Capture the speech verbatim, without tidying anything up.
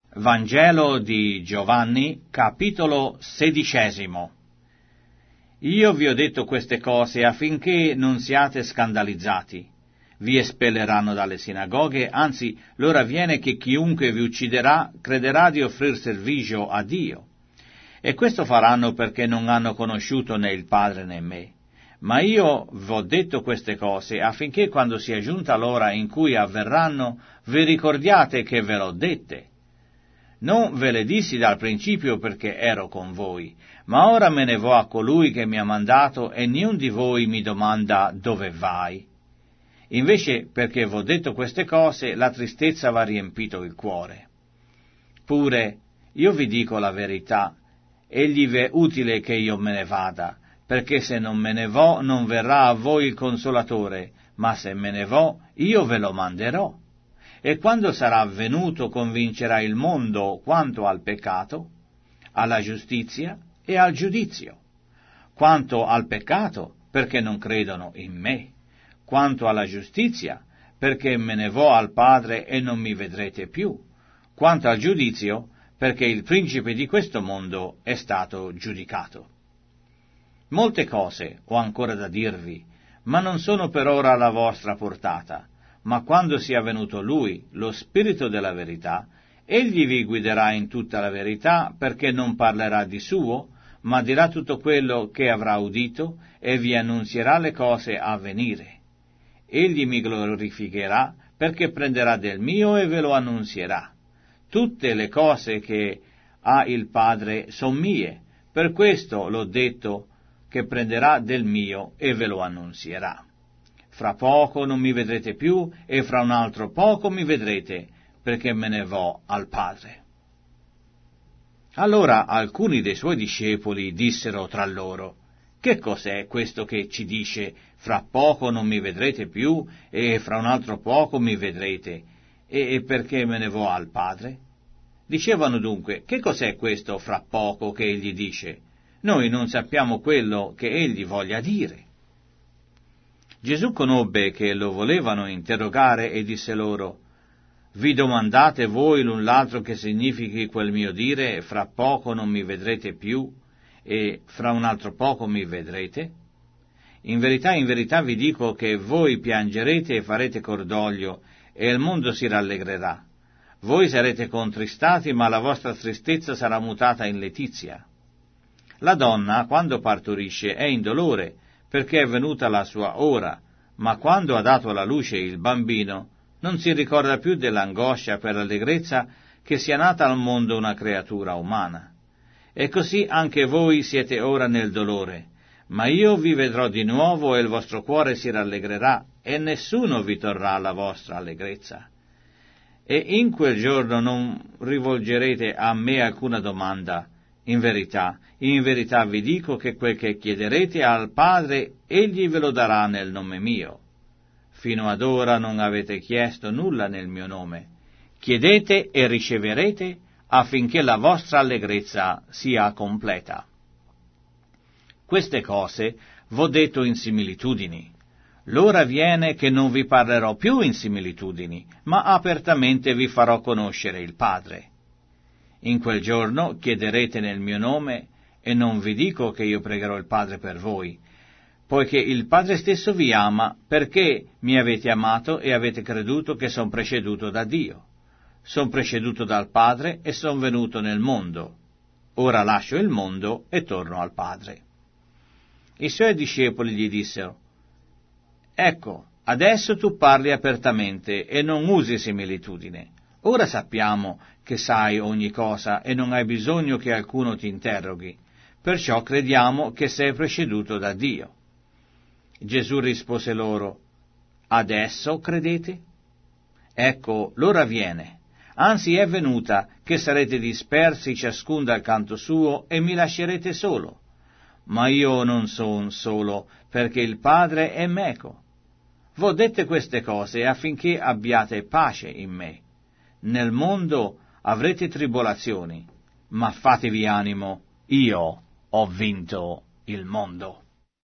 Vangelo di Giovanni, capitolo sedicesimo. Io vi ho detto queste cose affinché non siate scandalizzati. Vi espelleranno dalle sinagoghe, anzi, l'ora viene che chiunque vi ucciderà crederà di offrir servigio a Dio. E questo faranno perché non hanno conosciuto né il Padre né me. Ma io vi ho detto queste cose affinché quando sia giunta l'ora in cui avverranno, vi ricordiate che ve l'ho dette. Non ve le dissi dal principio perché ero con voi, ma ora me ne vo a colui che mi ha mandato e niun di voi mi domanda dove vai. Invece, perché v'ho detto queste cose, la tristezza v'ha riempito il cuore. Pure, io vi dico la verità, egli v'è utile che io me ne vada, perché se non me ne vo non verrà a voi il Consolatore, ma se me ne vo io ve lo manderò. E quando sarà venuto convincerà il mondo quanto al peccato, alla giustizia e al giudizio. Quanto al peccato, perché non credono in me. Quanto alla giustizia, perché me ne vo al Padre e non mi vedrete più. Quanto al giudizio, perché il principe di questo mondo è stato giudicato. Molte cose ho ancora da dirvi, ma non sono per ora alla vostra portata. Ma quando sia venuto Lui, lo Spirito della verità, Egli vi guiderà in tutta la verità, perché non parlerà di suo, ma dirà tutto quello che avrà udito e vi annunzierà le cose a venire. Egli mi glorificherà, perché prenderà del mio e ve lo annunzierà. Tutte le cose che ha il Padre son mie, per questo l'ho detto che prenderà del mio e ve lo annunzierà. Fra poco non mi vedrete più, e fra un altro poco mi vedrete, perché me ne vo al Padre. Allora alcuni dei suoi discepoli dissero tra loro: che cos'è questo che ci dice, fra poco non mi vedrete più, e fra un altro poco mi vedrete, e, e perché me ne vo al Padre? Dicevano dunque: che cos'è questo fra poco che egli dice? Noi non sappiamo quello che egli voglia dire. Gesù conobbe che lo volevano interrogare e disse loro: vi domandate voi l'un l'altro che significhi quel mio dire, fra poco non mi vedrete più, e fra un altro poco mi vedrete? In verità, in verità vi dico che voi piangerete e farete cordoglio, e il mondo si rallegrerà. Voi sarete contristati, ma la vostra tristezza sarà mutata in letizia. La donna, quando partorisce, è in dolore, perché è venuta la sua ora, ma quando ha dato alla luce il bambino, non si ricorda più dell'angoscia per l'allegrezza che sia nata al mondo una creatura umana. E così anche voi siete ora nel dolore, ma io vi vedrò di nuovo e il vostro cuore si rallegrerà, e nessuno vi torrà la vostra allegrezza. E in quel giorno non rivolgerete a me alcuna domanda. In verità, in verità vi dico che quel che chiederete al Padre, egli ve lo darà nel nome mio. Fino ad ora non avete chiesto nulla nel mio nome. Chiedete e riceverete, affinché la vostra allegrezza sia completa. Queste cose v'ho detto in similitudini. L'ora viene che non vi parlerò più in similitudini, ma apertamente vi farò conoscere il Padre. In quel giorno chiederete nel mio nome, e non vi dico che io pregherò il Padre per voi, poiché il Padre stesso vi ama, perché mi avete amato e avete creduto che son preceduto da Dio. Son preceduto dal Padre e son venuto nel mondo. Ora lascio il mondo e torno al Padre. I suoi discepoli gli dissero: ecco, adesso tu parli apertamente e non usi similitudine. Ora sappiamo che sai ogni cosa e non hai bisogno che alcuno ti interroghi, perciò crediamo che sei preceduto da Dio. Gesù rispose loro: adesso credete? Ecco, l'ora viene, anzi è venuta, che sarete dispersi ciascun dal canto suo e mi lascerete solo. Ma io non son solo, perché il Padre è meco. V'ho dette queste cose affinché abbiate pace in me. Nel mondo avrete tribolazioni, ma fatevi animo, io ho vinto il mondo.